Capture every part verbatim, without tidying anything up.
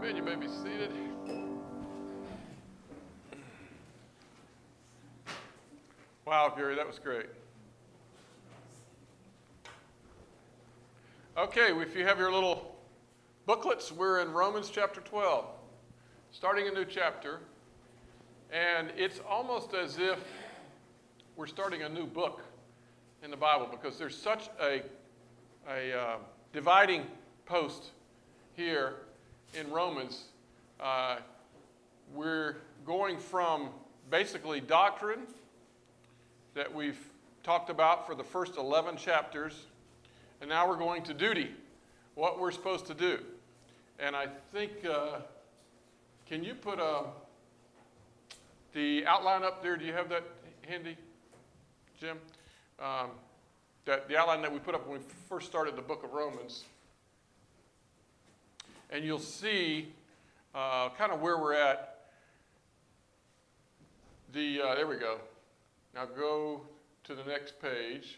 Amen. You may be seated. Wow, Gary, that was great. Okay, if you have your little booklets, we're in Romans chapter twelve, starting a new chapter. And it's almost as if we're starting a new book in the Bible because there's such a, a uh, dividing post here in Romans. Uh, we're going from basically doctrine that we've talked about for the first eleven chapters, and now we're going to duty, what we're supposed to do. And I think, uh, can you put a, the outline up there? Do you have that handy, Jim? Um, that the outline that we put up when we first started the book of Romans. And you'll see uh, kind of where we're at. The uh, there we go. Now go to the next page.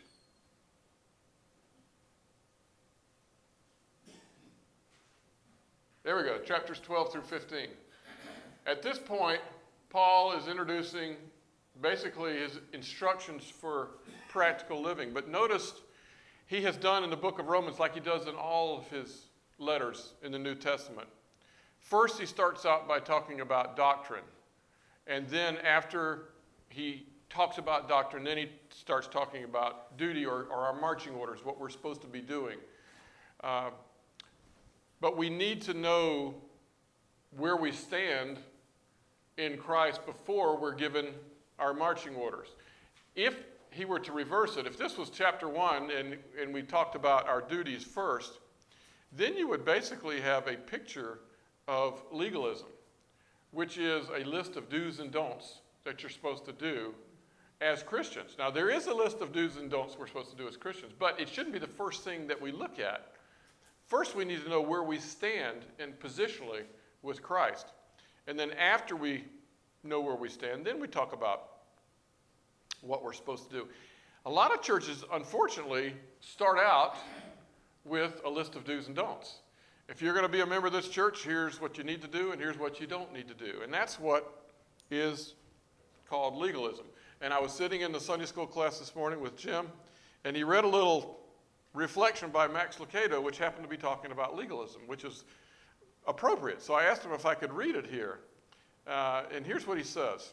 There we go, chapters twelve through fifteen. At this point, Paul is introducing basically his instructions for practical living. But notice he has done in the book of Romans like he does in all of his letters in the New Testament. First, he starts out by talking about doctrine. And then after he talks about doctrine, then he starts talking about duty or, or our marching orders, what we're supposed to be doing. Uh, but we need to know where we stand in Christ before we're given our marching orders. If he were to reverse it, if this was chapter one and, and we talked about our duties first, then you would basically have a picture of legalism, which is a list of do's and don'ts that you're supposed to do as Christians. Now, there is a list of do's and don'ts we're supposed to do as Christians, but it shouldn't be the first thing that we look at. First, we need to know where we stand in positionally with Christ. And then after we know where we stand, then we talk about what we're supposed to do. A lot of churches, unfortunately, start out with a list of do's and don'ts. If you're going to be a member of this church, here's what you need to do and here's what you don't need to do. And that's what is called legalism. And I was sitting in the Sunday school class this morning with Jim, and he read a little reflection by Max Lucado, which happened to be talking about legalism, which is appropriate. So I asked him if I could read it here. Uh, and here's what he says.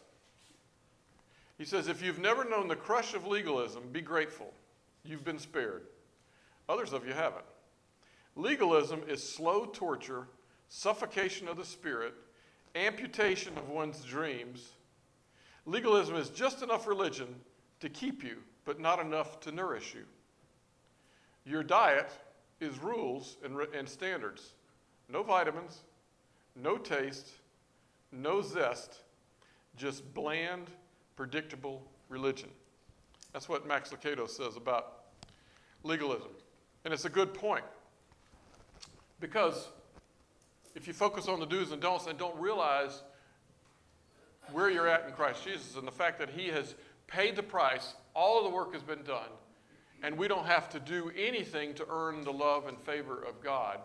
He says, if you've never known the crush of legalism, be grateful. You've been spared. Others of you haven't. Legalism is slow torture, suffocation of the spirit, amputation of one's dreams. Legalism is just enough religion to keep you, but not enough to nourish you. Your diet is rules and, and standards. No vitamins, no taste, no zest, just bland, predictable religion. That's what Max Lucado says about legalism. And it's a good point. Because if you focus on the do's and don'ts and don't realize where you're at in Christ Jesus and the fact that he has paid the price, all of the work has been done, and we don't have to do anything to earn the love and favor of God,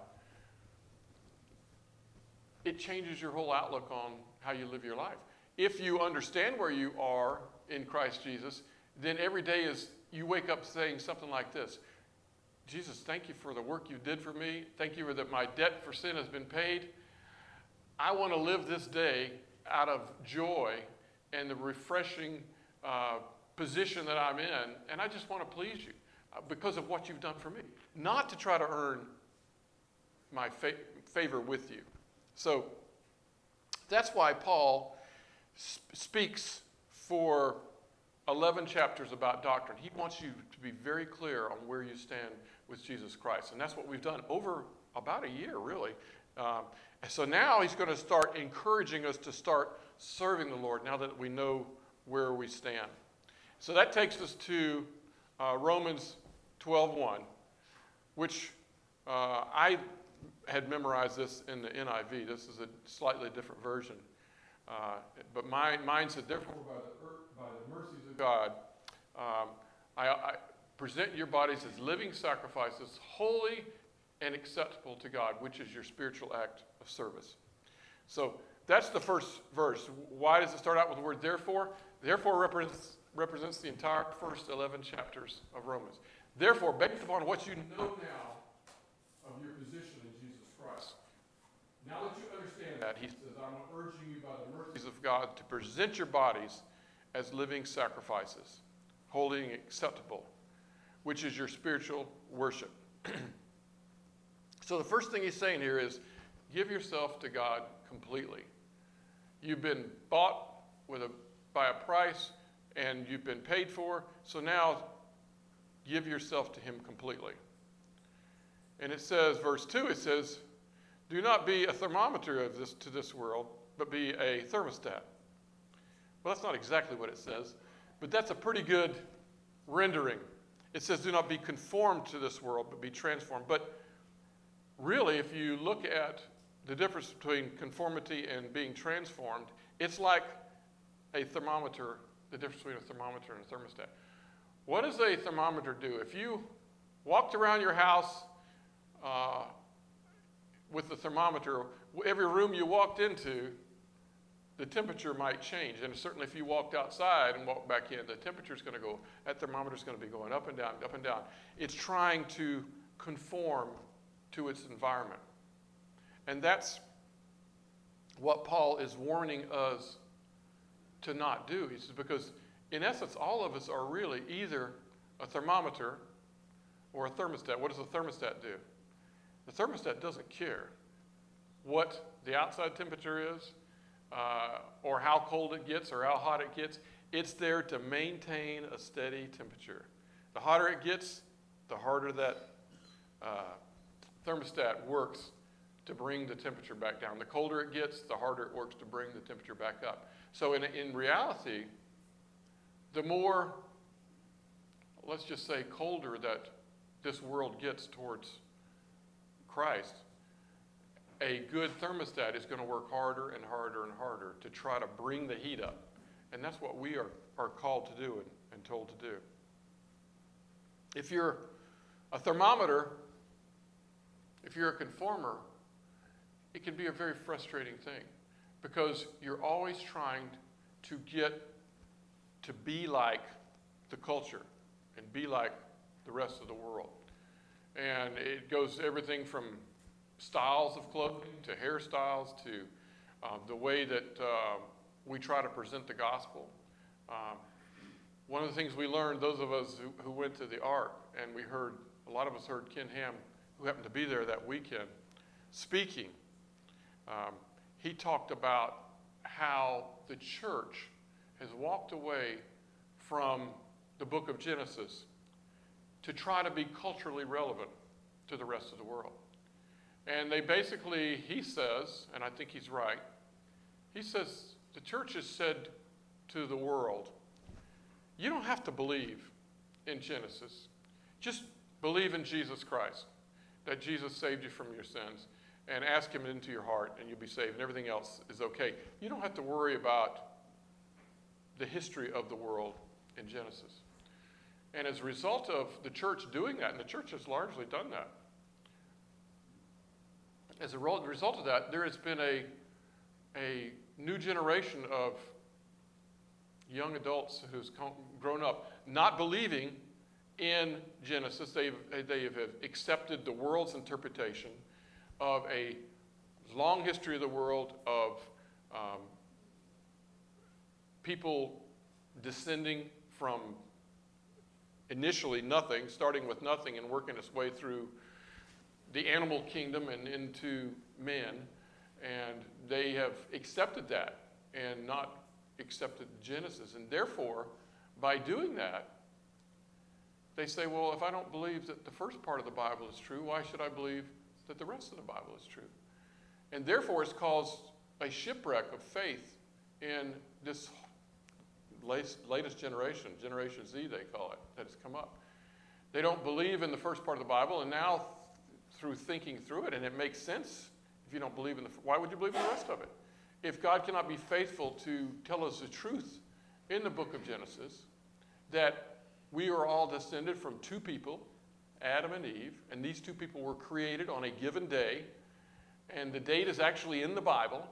it changes your whole outlook on how you live your life. If you understand where you are in Christ Jesus, then every day is you wake up saying something like this: Jesus, thank you for the work you did for me. Thank you that my debt for sin has been paid. I want to live this day out of joy and the refreshing uh, position that I'm in, and I just want to please you uh, because of what you've done for me, not to try to earn my fa- favor with you. So that's why Paul sp- speaks for eleven chapters about doctrine. He wants you to be very clear on where you stand with Jesus Christ. And that's what we've done over about a year, really. Um, and so now he's going to start encouraging us to start serving the Lord now that we know where we stand. So that takes us to uh, Romans twelve one, which uh, I had memorized this in the N I V. This is a slightly different version. Uh, but my, mine said, therefore, by the, by the mercies of God, um, I, I present your bodies as living sacrifices, holy and acceptable to God, which is your spiritual act of service. So that's the first verse. Why does it start out with the word therefore? Therefore represents, represents the entire first eleven chapters of Romans. Therefore, based upon what you know now of your position in Jesus Christ, now that you understand that, he says, I'm urging you by the mercies of God to present your bodies as living sacrifices, holy and acceptable, which is your spiritual worship. So the first thing he's saying here is, give yourself to God completely. You've been bought with a, by a price, and you've been paid for, so now give yourself to him completely. And it says, verse two, it says, do not be a thermometer of this to this world, but be a thermostat. Well, that's not exactly what it says, but that's a pretty good rendering. It says, do not be conformed to this world, but be transformed. But really, if you look at the difference between conformity and being transformed, it's like a thermometer, the difference between a thermometer and a thermostat. What does a thermometer do? If you walked around your house uh, with the thermometer, every room you walked into, the temperature might change. And certainly if you walked outside and walked back in, the temperature is going to go, that thermometer is going to be going up and down, up and down. It's trying to conform to its environment. And that's what Paul is warning us to not do. He says, because in essence, all of us are really either a thermometer or a thermostat. What does a thermostat do? The thermostat doesn't care what the outside temperature is, uh, or how cold it gets, or how hot it gets. It's there to maintain a steady temperature. The hotter it gets, the harder that uh, thermostat works to bring the temperature back down. The colder it gets, the harder it works to bring the temperature back up. So in, in reality, the more, let's just say, colder that this world gets towards Christ, a good thermostat is going to work harder and harder and harder to try to bring the heat up. And that's what we are, are called to do and, and told to do. If you're a thermometer, if you're a conformer, it can be a very frustrating thing because you're always trying to get to be like the culture and be like the rest of the world. And it goes everything from styles of clothing to hairstyles to uh, the way that uh, we try to present the gospel. Um, one of the things we learned, those of us who, who went to the Ark, and we heard, a lot of us heard Ken Ham, who happened to be there that weekend, speaking. Um, he talked about how the church has walked away from the book of Genesis to try to be culturally relevant to the rest of the world. And they basically, he says, and I think he's right, he says the church has said to the world, you don't have to believe in Genesis. Just believe in Jesus Christ, that Jesus saved you from your sins, and ask him into your heart and you'll be saved, and everything else is okay. You don't have to worry about the history of the world in Genesis. And as a result of the church doing that, and the church has largely done that, as a result of that, there has been a, a new generation of young adults who's grown up not believing in Genesis. They've, they have accepted the world's interpretation of a long history of the world, of um, people descending from initially nothing, starting with nothing and working its way through the animal kingdom and into men. And they have accepted that and not accepted Genesis. And therefore, by doing that, they say, well, if I don't believe that the first part of the Bible is true, why should I believe that the rest of the Bible is true? And therefore, it's caused a shipwreck of faith in this latest generation, Generation Z they call it, that has come up. They don't believe in the first part of the Bible, and now through thinking through it, and it makes sense if you don't believe in the, why would you believe in the rest of it? If God cannot be faithful to tell us the truth in the book of Genesis, that we are all descended from two people, Adam and Eve, and these two people were created on a given day, and the date is actually in the Bible,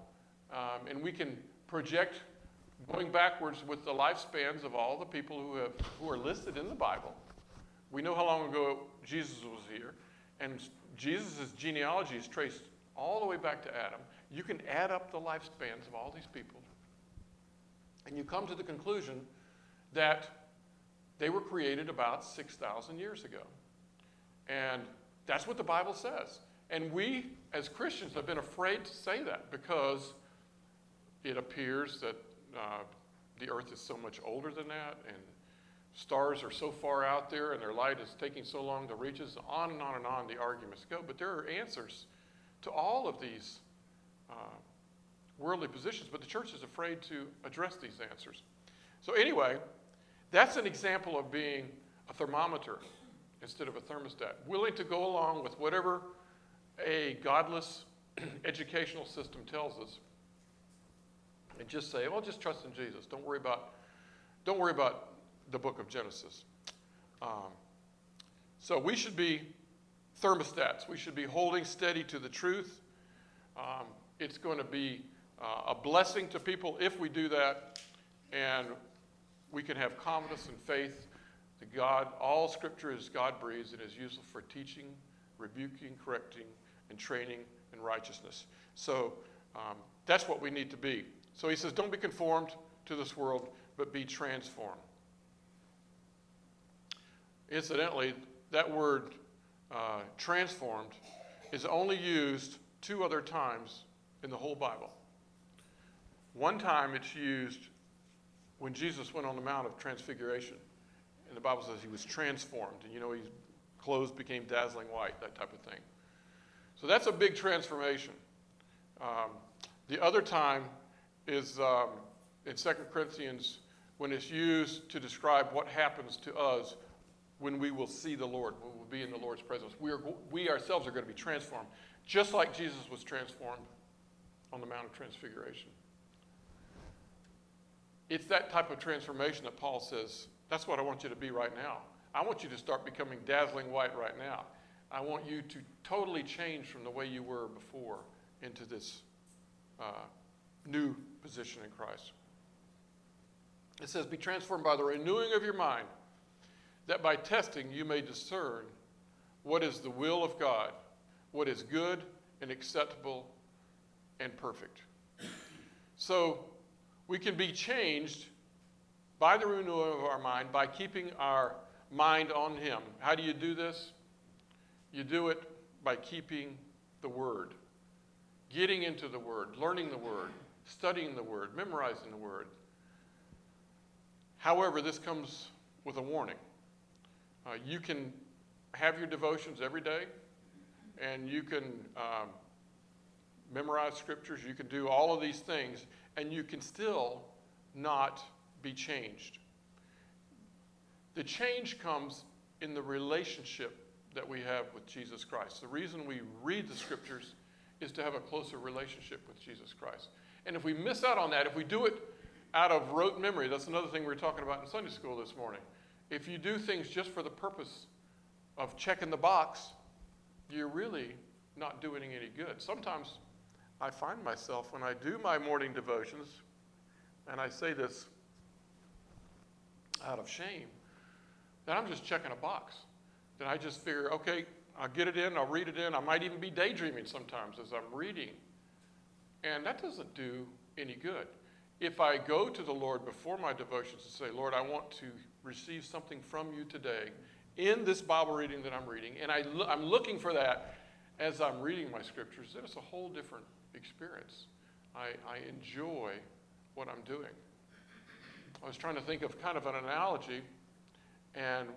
Um, and we can project going backwards with the lifespans of all the people who have who are listed in the Bible. We know how long ago Jesus was here, and Jesus' genealogy is traced all the way back to Adam. You can add up the lifespans of all these people, and you come to the conclusion that they were created about six thousand years ago. And that's what the Bible says. And we, as Christians, have been afraid to say that because it appears that uh, the earth is so much older than that, and stars are so far out there, and their light is taking so long to reach us. On and on and on the arguments go. But there are answers to all of these uh, worldly positions, but the church is afraid to address these answers. So anyway, that's an example of being a thermometer instead of a thermostat, willing to go along with whatever a godless educational system tells us, and just say, "Oh, just trust in Jesus. Don't worry about, don't worry about the book of Genesis." Um, so we should be thermostats. We should be holding steady to the truth. Um, it's going to be uh, a blessing to people if we do that, and we can have confidence and faith that God, all Scripture is God-breathed and is useful for teaching, rebuking, correcting, and training in righteousness. So um, that's what we need to be. So he says, don't be conformed to this world, but be transformed. Incidentally, that word uh, transformed is only used two other times in the whole Bible. One time it's used when Jesus went on the Mount of Transfiguration. And the Bible says he was transformed. And you know, his clothes became dazzling white, that type of thing. So that's a big transformation. Um, the other time is um, in Second Corinthians when it's used to describe what happens to us when we will see the Lord, when we'll be in the Lord's presence. We, are, we ourselves are going to be transformed, just like Jesus was transformed on the Mount of Transfiguration. It's that type of transformation that Paul says, that's what I want you to be right now. I want you to start becoming dazzling white right now. I want you to totally change from the way you were before into this uh, new position in Christ. It says, be transformed by the renewing of your mind, that by testing you may discern what is the will of God, what is good and acceptable and perfect. So we can be changed by the renewal of our mind, by keeping our mind on him. How do you do this? You do it by keeping the Word, getting into the Word, learning the Word, studying the Word, memorizing the Word. However, this comes with a warning. Uh, you can have your devotions every day, and you can um, memorize scriptures, you can do all of these things, and you can still not be changed. The change comes in the relationship that we have with Jesus Christ. The reason we read the scriptures is to have a closer relationship with Jesus Christ. And if we miss out on that, if we do it out of rote memory, that's another thing we were talking about in Sunday school this morning. If you do things just for the purpose of checking the box, you're really not doing any good. Sometimes I find myself when I do my morning devotions, and I say this out of shame, that I'm just checking a box. That I just figure, okay, I'll get it in, I'll read it in. I might even be daydreaming sometimes as I'm reading. And that doesn't do any good. If I go to the Lord before my devotions and say, Lord, I want to receive something from you today in this Bible reading that I'm reading, and I lo- I'm looking for that as I'm reading my scriptures, then it's a whole different experience. I, I enjoy what I'm doing. I was trying to think of kind of an analogy, and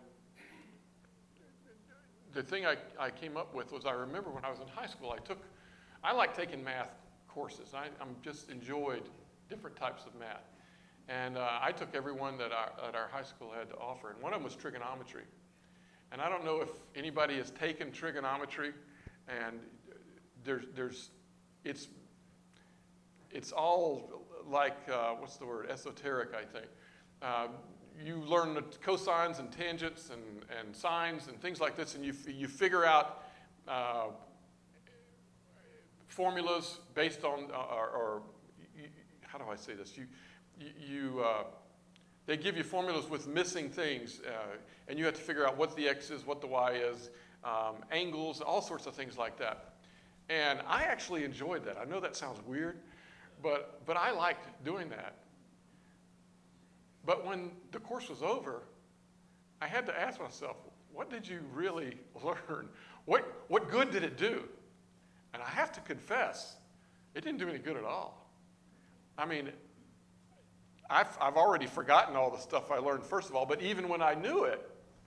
the thing I, I came up with was I remember when I was in high school, I took, I like taking math courses. I I'm just enjoyed different types of math. And uh, I took every one that our, that our high school had to offer, and one of them was trigonometry. And I don't know if anybody has taken trigonometry, and there's, there's, it's, it's all like, uh, what's the word, esoteric, I think. Uh, you learn the cosines and tangents and, and sines and things like this, and you, you figure out uh, formulas based on, uh, or, or how do I say this? You, you, you uh, they give you formulas with missing things, uh, and you have to figure out what the X is, what the Y is, um, angles, all sorts of things like that. And I actually enjoyed that. I know that sounds weird, but but I liked doing that. But when the course was over, I had to ask myself, what did you really learn? What what good did it do? And I have to confess, it didn't do any good at all. I mean, I've, I've already forgotten all the stuff I learned, first of all, but even when I knew it,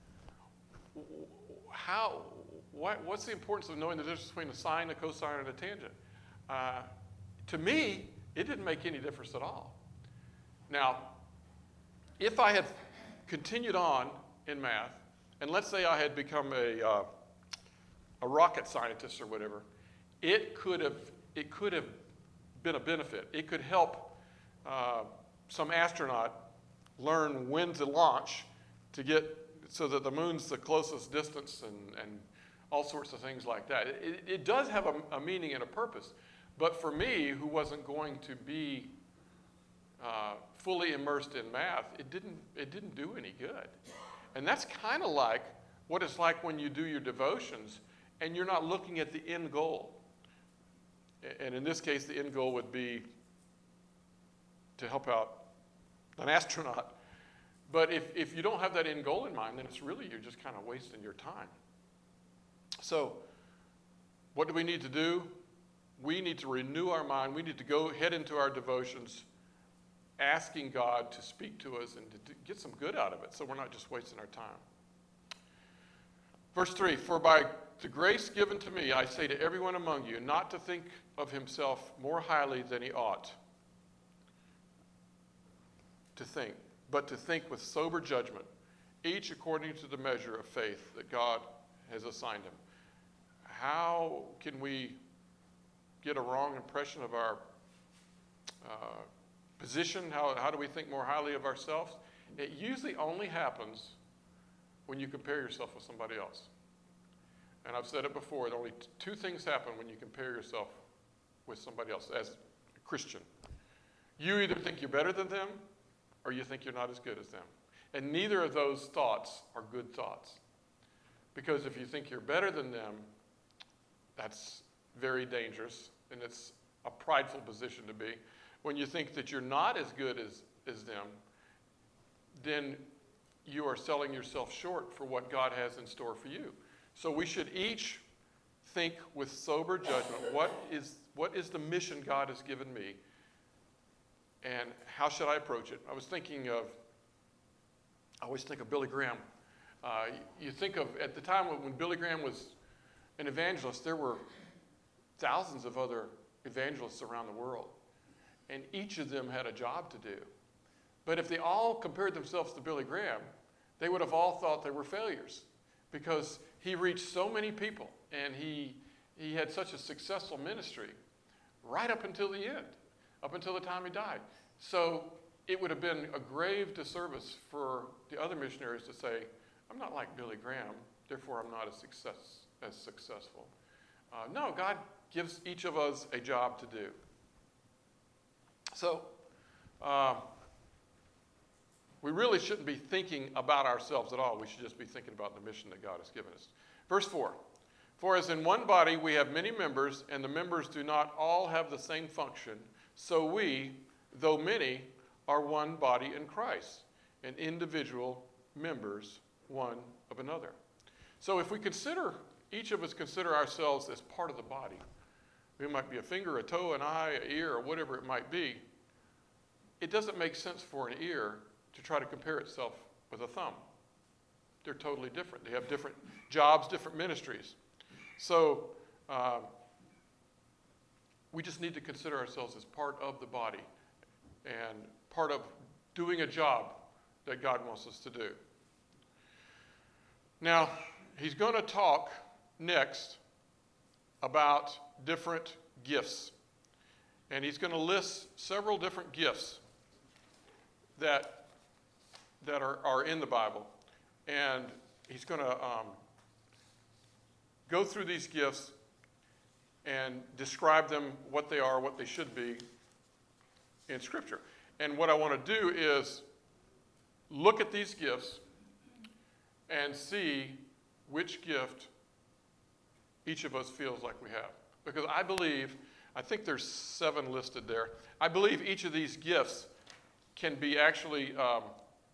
how, what, what's the importance of knowing the difference between a sine, a cosine, and a tangent? Uh, to me, it didn't make any difference at all. Now, if I had continued on in math, and let's say I had become a, uh, a rocket scientist or whatever, it could have it could have been a benefit. It could help uh, some astronaut learn when to launch to get so that the moon's the closest distance and, and all sorts of things like that. It, it does have a, a meaning and a purpose. But for me, who wasn't going to be uh, fully immersed in math, it didn't it didn't do any good. And that's kind of like what it's like when you do your devotions and you're not looking at the end goal. And in this case, the end goal would be to help out an astronaut. But if, if you don't have that end goal in mind, then it's really, you're just kind of wasting your time. So what do we need to do? We need to renew our mind. We need to go head into our devotions asking God to speak to us and to, to get some good out of it so we're not just wasting our time. Verse three, for by the grace given to me, I say to everyone among you, not to think of himself more highly than he ought to think, but to think with sober judgment, each according to the measure of faith that God has assigned him. How can we get a wrong impression of our uh, position? How, how do we think more highly of ourselves? It usually only happens when you compare yourself with somebody else. And I've said it before, that only t- two things happen when you compare yourself with somebody else as a Christian. You either think you're better than them, or you think you're not as good as them. And neither of those thoughts are good thoughts. Because if you think you're better than them, that's very dangerous, and it's a prideful position to be. When you think that you're not as good as, as them, then you are selling yourself short for what God has in store for you. So we should each think with sober judgment, what is what is the mission God has given me, and how should I approach it? I was thinking of, I always think of Billy Graham. Uh, you think of, at the time when Billy Graham was an evangelist, there were thousands of other evangelists around the world, and each of them had a job to do. But if they all compared themselves to Billy Graham, they would have all thought they were failures, because he reached so many people, and he he had such a successful ministry right up until the end, up until the time he died. So it would have been a grave disservice for the other missionaries to say, I'm not like Billy Graham, therefore I'm not as success as successful. Uh, no, God gives each of us a job to do. So uh, we really shouldn't be thinking about ourselves at all. We should just be thinking about the mission that God has given us. Verse four, for as in one body we have many members, and the members do not all have the same function, so we, though many, are one body in Christ, and individual members one of another. So if we consider, each of us consider ourselves as part of the body, we might be a finger, a toe, an eye, an ear, or whatever it might be, it doesn't make sense for an ear to try to compare itself with a thumb. They're totally different. They have different jobs, different ministries. So uh, we just need to consider ourselves as part of the body and part of doing a job that God wants us to do. Now, he's going to talk next about different gifts. And he's going to list several different gifts that, that are, are in the Bible. And he's going to um, go through these gifts and describe them, what they are, what they should be, in Scripture. And what I want to do is look at these gifts and see which gift each of us feels like we have. Because I believe, I think there's seven listed there. I believe each of these gifts can be actually, um,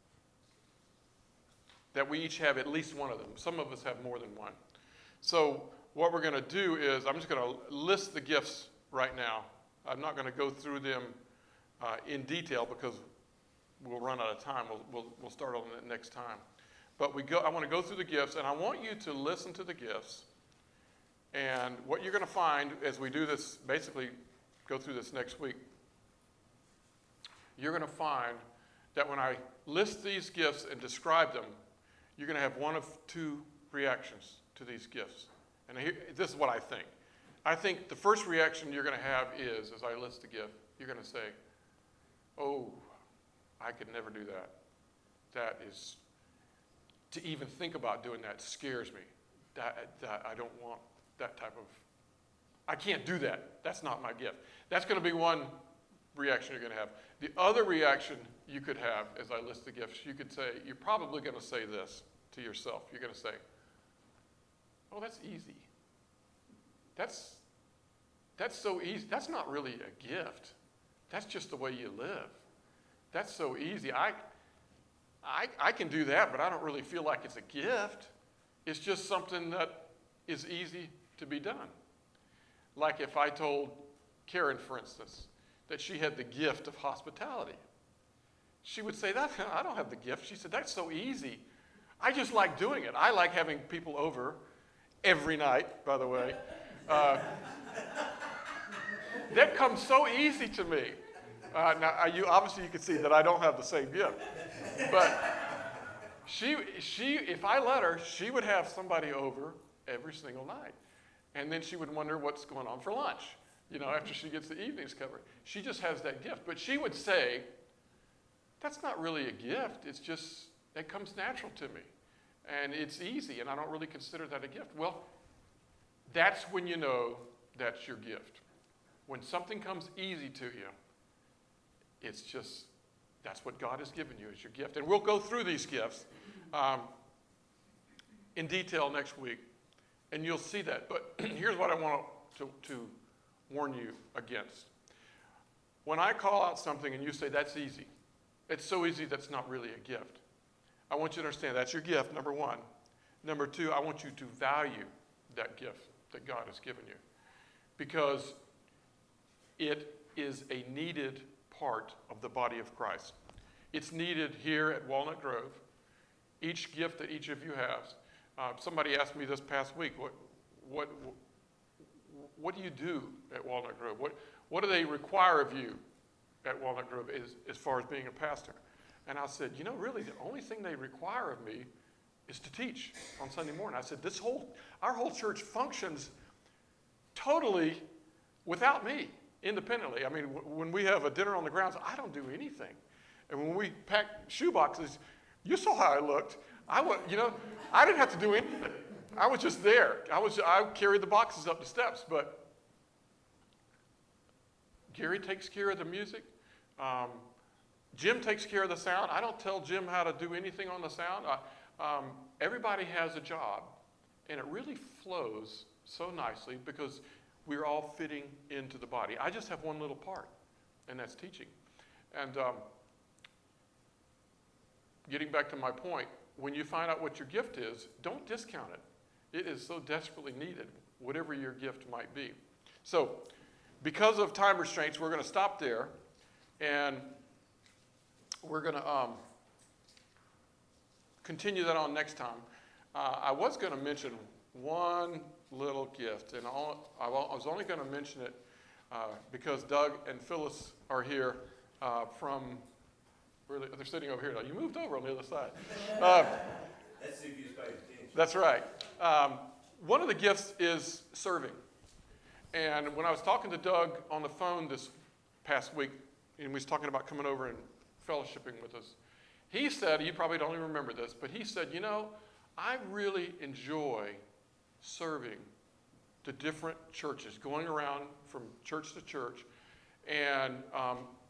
that we each have at least one of them. Some of us have more than one. So what we're going to do is, I'm just going to list the gifts right now. I'm not going to go through them uh, in detail because we'll run out of time. We'll, we'll, we'll start on it next time. But we go, I want to go through the gifts, and I want you to listen to the gifts. And what you're going to find as we do this, basically go through this next week, you're going to find that when I list these gifts and describe them, you're going to have one of two reactions to these gifts. And here, this is what I think. I think the first reaction you're going to have is, as I list the gift, you're going to say, oh, I could never do that. That is, to even think about doing that scares me. That, that I don't want that type of, I can't do that. That's not my gift. That's going to be one reaction you're going to have. The other reaction you could have, as I list the gifts, you could say, you're probably going to say this to yourself. You're going to say, oh, that's easy. That's, that's so easy. That's not really a gift. That's just the way you live. That's so easy. I, I, I can do that, but I don't really feel like it's a gift. It's just something that is easy to be done. Like if I told Karen, for instance, that she had the gift of hospitality. She would say, that, I don't have the gift. She said, that's so easy. I just like doing it. I like having people over every night, by the way. Uh, that comes so easy to me. Uh, now, you, obviously, you can see that I don't have the same gift. But she, she, if I let her, she would have somebody over every single night. And then she would wonder what's going on for lunch, you know, after she gets the evenings covered. She just has that gift. But she would say, that's not really a gift. It's just, it comes natural to me. And it's easy, and I don't really consider that a gift. Well, that's when you know that's your gift. When something comes easy to you, it's just, that's what God has given you as your gift. And we'll go through these gifts um, in detail next week, and you'll see that. But here's what I want to, to warn you against. When I call out something and you say, that's easy, it's so easy that's not really a gift. I want you to understand that's your gift, number one. Number two, I want you to value that gift that God has given you, because it is a needed part of the body of Christ. It's needed here at Walnut Grove. Each gift that each of you has. Uh, somebody asked me this past week, what, what, what do you do at Walnut Grove? What, what do they require of you at Walnut Grove as, as far as being a pastor? And I said, you know, really, the only thing they require of me is to teach on Sunday morning. I said, this whole, our whole church functions totally without me, independently. I mean, w- when we have a dinner on the grounds, I don't do anything. And when we pack shoe boxes, you saw how I looked. I was, you know, I didn't have to do anything. I was just there. I was, I carried the boxes up the steps. But Gary takes care of the music. Um, Jim takes care of the sound. I don't tell Jim how to do anything on the sound. I, um, everybody has a job, and it really flows so nicely because we're all fitting into the body. I just have one little part, and that's teaching. And um, getting back to my point, when you find out what your gift is, don't discount it. It is so desperately needed, whatever your gift might be. So, because of time restraints, we're going to stop there, and we're going to um, continue that on next time. Uh, I was going to mention one little gift, and I'll, I was only going to mention it uh, because Doug and Phyllis are here uh, from, where they, they're sitting over here now. You moved over on the other side. Uh, That's if you pay attention. That's right. Um, one of the gifts is serving. And when I was talking to Doug on the phone this past week, and we was talking about coming over and fellowshipping with us, he said, you probably don't even remember this, but he said, you know, I really enjoy serving the different churches, going around from church to church. And um,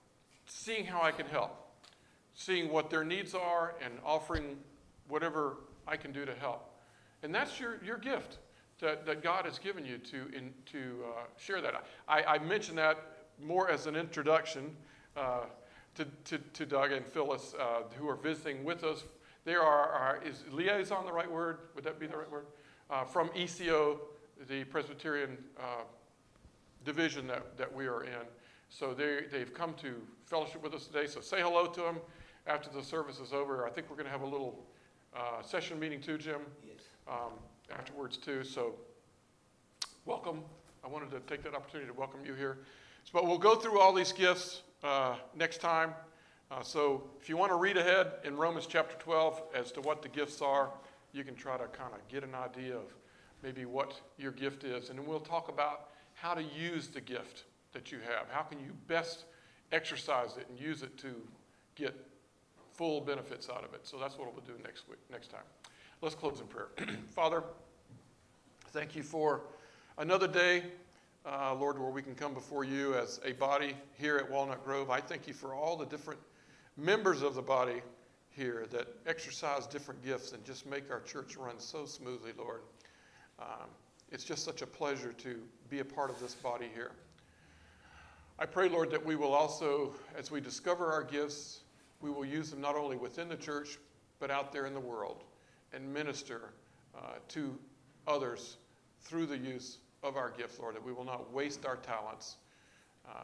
seeing how I can help, seeing what their needs are and offering whatever I can do to help. And that's your, your gift that, that God has given you to, in, to uh, share that. I, I mentioned that more as an introduction uh, to, to, to Doug and Phyllis, uh, who are visiting with us. They are, our, is liaison the right word? Would that be the right word? Uh, from E C O, the Presbyterian uh, division that, that we are in. So they, they've come to fellowship with us today. So say hello to them after the service is over. I think we're going to have a little uh, session meeting too, Jim, Yes. um, afterwards too. So welcome. I wanted to take that opportunity to welcome you here. So, but we'll go through all these gifts uh, next time. Uh, so if you want to read ahead in Romans chapter twelve as to what the gifts are, you can try to kind of get an idea of maybe what your gift is. And then we'll talk about how to use the gift that you have. How can you best exercise it and use it to get full benefits out of it? So that's what we'll do next week, next time. Let's close in prayer. Father, thank you for another day, uh, Lord, where we can come before you as a body here at Walnut Grove. I thank you for all the different members of the body here that exercise different gifts and just make our church run so smoothly, Lord. Um, it's just such a pleasure to be a part of this body here. I pray, Lord, that we will also, as we discover our gifts, we will use them not only within the church, but out there in the world and minister uh, to others through the use of our gifts, Lord, that we will not waste our talents, um,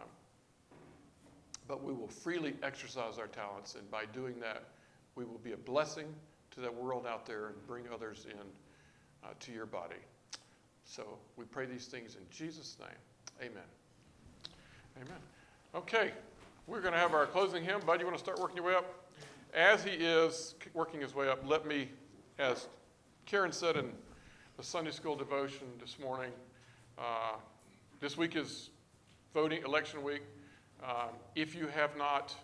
but we will freely exercise our talents, and by doing that, we will be a blessing to that world out there and bring others in uh, to your body. So we pray these things in Jesus' name. Amen. Amen. Okay, we're going to have our closing hymn. Bud, you want to start working your way up? As he is working his way up, let me, as Karen said in the Sunday school devotion this morning, uh, this week is voting, election week. Um, if you have not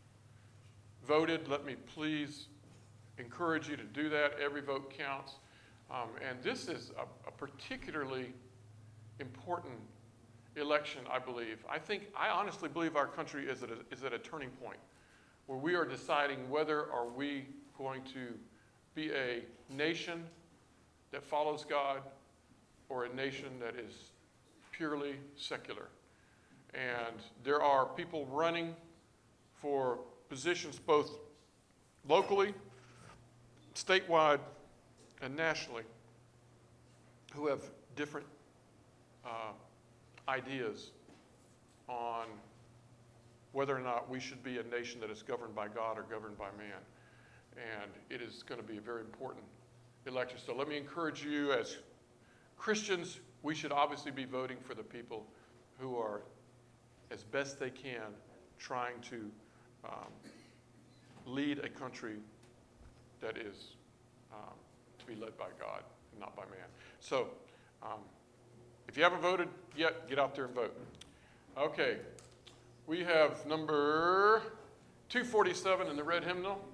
voted, let me please encourage you to do that. Every vote counts. Um, and this is a, a particularly important election, I believe. I think, I honestly believe our country is at a, is at a turning point where we are deciding whether are we going to be a nation that follows God or a nation that is purely secular. And there are people running for positions both locally, statewide, and nationally who have different uh, ideas on whether or not we should be a nation that is governed by God or governed by man. And it is going to be a very important election. So let me encourage you, as Christians, we should obviously be voting for the people who are, as best they can, trying to um, lead a country that is um, to be led by God and not by man. So um, if you haven't voted yet, get out there and vote. Okay, we have number two forty-seven in the red hymnal.